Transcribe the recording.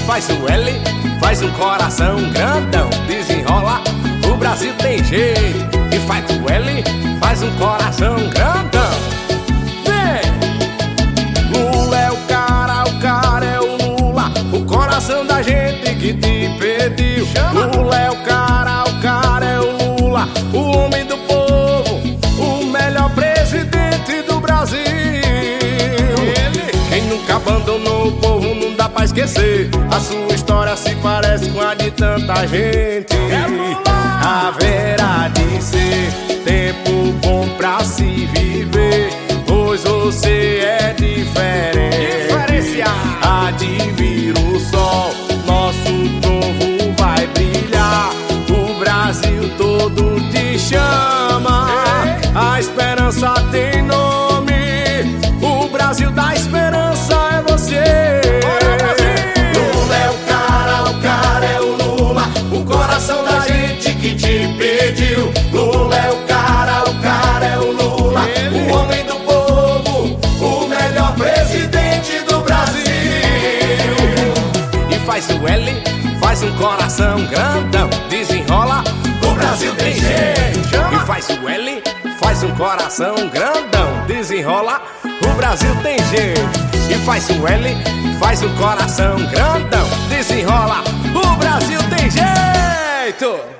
faz o L, faz um coração grandão. Desenrola, o Brasil tem jeito. E faz o L, faz um coração grandão. Vem! Lula é o cara é o Lula, o coração da gente que te pediu. Lula é o cara é o Lula, o homem do povo, o melhor presidente do Brasil. Quem nunca abandonou o povo não dá pra esquecer. A sua história se parece com a de tanta gente. Haverá de ser tempo bom pra se viver, pois você é diferente. Há de vir o sol, nosso povo vai brilhar. O Brasil todo te chama, a esperança tem nome. O Brasil da esperança é você. Lula é o cara é o Lula, o coração da gente que te pediu. Lula é o cara é o Lula, o homem do povo, o melhor presidente do Brasil. E faz o L, faz um coração grandão. Desenrola, o Brasil tem jeito. E faz o L, faz um coração grandão. Desenrola, o Brasil tem jeito. E faz o L, faz um coração grandão. Desenrola, o Brasil tem jeito.